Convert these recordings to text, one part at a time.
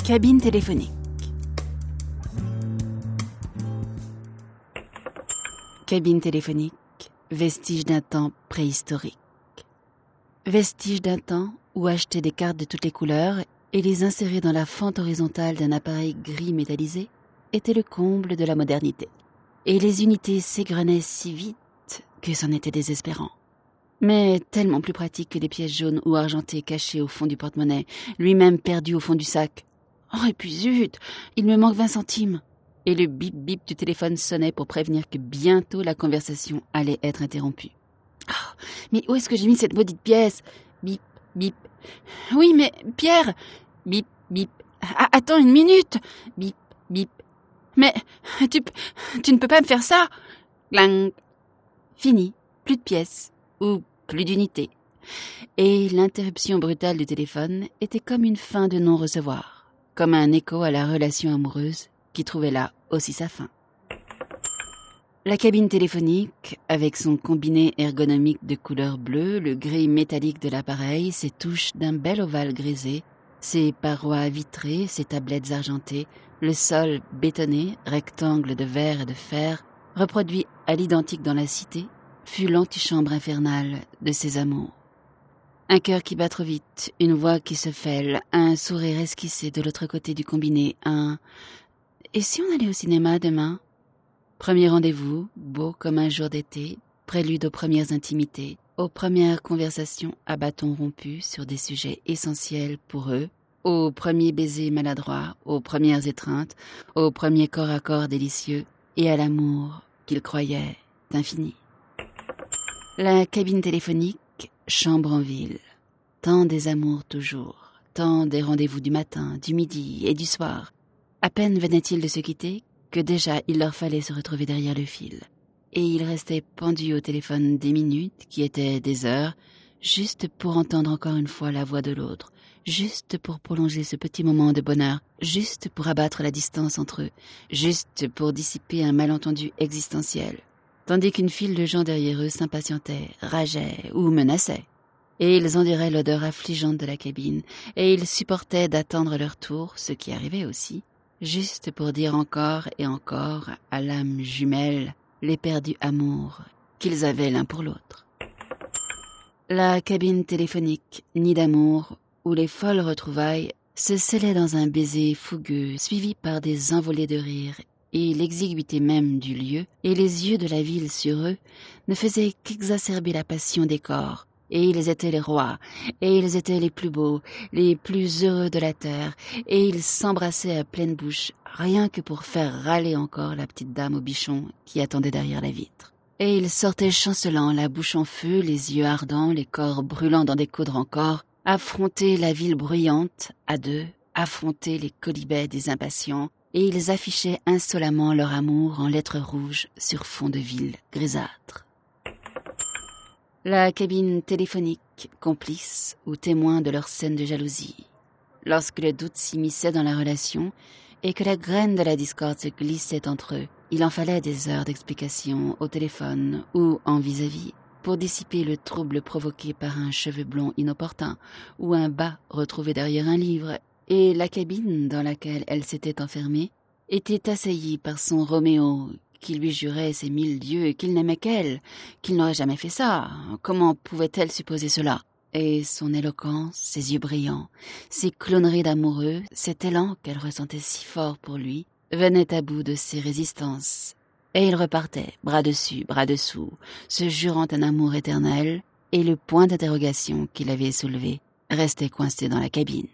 Cabine téléphonique. Cabine téléphonique, vestige d'un temps préhistorique. Vestige d'un temps où acheter des cartes de toutes les couleurs et les insérer dans la fente horizontale d'un appareil gris métallisé était le comble de la modernité. Et les unités s'égrenaient si vite que c'en était désespérant. Mais tellement plus pratique que des pièces jaunes ou argentées cachées au fond du porte-monnaie, lui-même perdu au fond du sac. Oh, et puis zut, il me manque 20 centimes. Et le bip-bip du téléphone sonnait pour prévenir que bientôt la conversation allait être interrompue. Oh, mais où est-ce que j'ai mis cette maudite pièce? Bip, bip. Oui, mais Pierre! Bip, bip. Attends une minute! Bip, bip. Mais tu ne peux pas me faire ça! Glang. Fini, plus de pièces, ou plus d'unités. Et l'interruption brutale du téléphone était comme une fin de non-recevoir, comme un écho à la relation amoureuse qui trouvait là aussi sa fin. La cabine téléphonique, avec son combiné ergonomique de couleur bleue, le gris métallique de l'appareil, ses touches d'un bel ovale grisé, ses parois vitrées, ses tablettes argentées, le sol bétonné, rectangle de verre et de fer, reproduit à l'identique dans la cité, fut l'antichambre infernale de ses amours. Un cœur qui bat trop vite, une voix qui se fêle, un sourire esquissé de l'autre côté du combiné, un « Et si on allait au cinéma demain ?» Premier rendez-vous, beau comme un jour d'été, prélude aux premières intimités, aux premières conversations à bâtons rompus sur des sujets essentiels pour eux, aux premiers baisers maladroits, aux premières étreintes, aux premiers corps à corps délicieux et à l'amour qu'ils croyaient infini. La cabine téléphonique, chambre en ville, tant des amours toujours, tant des rendez-vous du matin, du midi et du soir. À peine venaient-ils de se quitter que déjà il leur fallait se retrouver derrière le fil. Et ils restaient pendus au téléphone des minutes qui étaient des heures, juste pour entendre encore une fois la voix de l'autre, juste pour prolonger ce petit moment de bonheur, juste pour abattre la distance entre eux, juste pour dissiper un malentendu existentiel, tandis qu'une file de gens derrière eux s'impatientait, rageait ou menaçait. Et ils enduraient l'odeur affligeante de la cabine, et ils supportaient d'attendre leur tour, ce qui arrivait aussi, juste pour dire encore et encore à l'âme jumelle l'éperdue amour qu'ils avaient l'un pour l'autre. La cabine téléphonique, nid d'amour, où les folles retrouvailles se scellaient dans un baiser fougueux, suivi par des envolées de rire, et l'exiguïté même du lieu et les yeux de la ville sur eux ne faisaient qu'exacerber la passion des corps. Et ils étaient les rois, et ils étaient les plus beaux, les plus heureux de la terre, et ils s'embrassaient à pleine bouche, rien que pour faire râler encore la petite dame au bichon qui attendait derrière la vitre. Et ils sortaient chancelants, la bouche en feu, les yeux ardents, les corps brûlants dans des caudres encore, affronter la ville bruyante, à deux, affronter les quolibets des impatients, et ils affichaient insolemment leur amour en lettres rouges sur fond de ville grisâtre. La cabine téléphonique, complice ou témoin de leur scène de jalousie. Lorsque le doute s'immisçait dans la relation et que la graine de la discorde se glissait entre eux, il en fallait des heures d'explication au téléphone ou en vis-à-vis pour dissiper le trouble provoqué par un cheveu blond inopportun ou un bas retrouvé derrière un livre, et la cabine dans laquelle elle s'était enfermée était assaillie par son Roméo qui lui jurait ses 1000 dieux qu'il n'aimait qu'elle, qu'il n'aurait jamais fait ça. Comment pouvait-elle supposer cela? Et son éloquence, ses yeux brillants, ses cloneries d'amoureux, cet élan qu'elle ressentait si fort pour lui, venaient à bout de ses résistances. Et il repartait, bras dessus, bras dessous, se jurant un amour éternel, et le point d'interrogation qu'il avait soulevé restait coincé dans la cabine.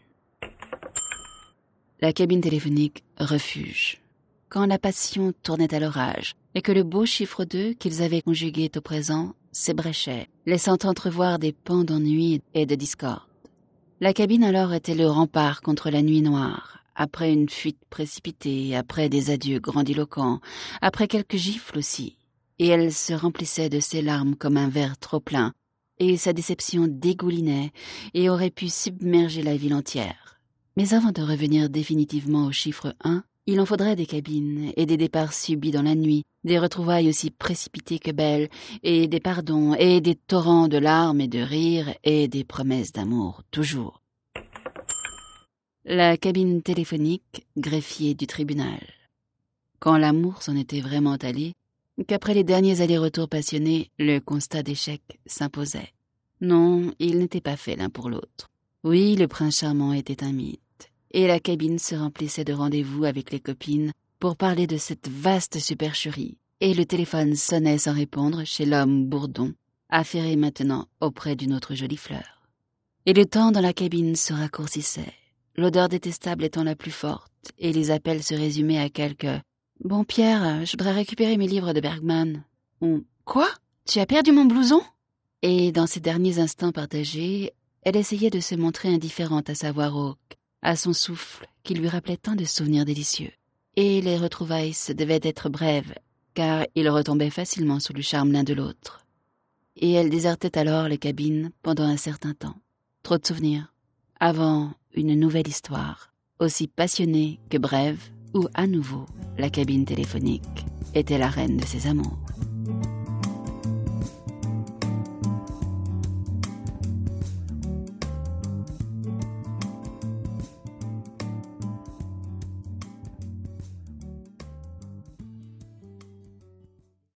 La cabine téléphonique, refuge. Quand la passion tournait à l'orage, et que le beau chiffre 2 qu'ils avaient conjugué au présent s'ébréchait, laissant entrevoir des pans d'ennui et de discorde. La cabine alors était le rempart contre la nuit noire, après une fuite précipitée, après des adieux grandiloquents, après quelques gifles aussi, et elle se remplissait de ses larmes comme un verre trop plein, et sa déception dégoulinait et aurait pu submerger la ville entière. Mais avant de revenir définitivement au chiffre 1, il en faudrait des cabines et des départs subis dans la nuit, des retrouvailles aussi précipitées que belles, et des pardons, et des torrents de larmes et de rires, et des promesses d'amour, toujours. La cabine téléphonique, greffier du tribunal. Quand l'amour s'en était vraiment allé, qu'après les derniers allers-retours passionnés, le constat d'échec s'imposait. Non, ils n'étaient pas faits l'un pour l'autre. Oui, le prince charmant était un mythe, et la cabine se remplissait de rendez-vous avec les copines pour parler de cette vaste supercherie, et le téléphone sonnait sans répondre chez l'homme bourdon, affairé maintenant auprès d'une autre jolie fleur. Et le temps dans la cabine se raccourcissait, l'odeur détestable étant la plus forte, et les appels se résumaient à quelques « Bon Pierre, je voudrais récupérer mes livres de Bergman. » ou « Quoi? Tu as perdu mon blouson ?» Et dans ces derniers instants partagés, elle essayait de se montrer indifférente à sa voix rauque, à son souffle qui lui rappelait tant de souvenirs délicieux. Et les retrouvailles se devaient être brèves, car ils retombaient facilement sous le charme l'un de l'autre. Et elle désertait alors les cabines pendant un certain temps. Trop de souvenirs, avant une nouvelle histoire, aussi passionnée que brève, où à nouveau la cabine téléphonique était la reine de ses amours.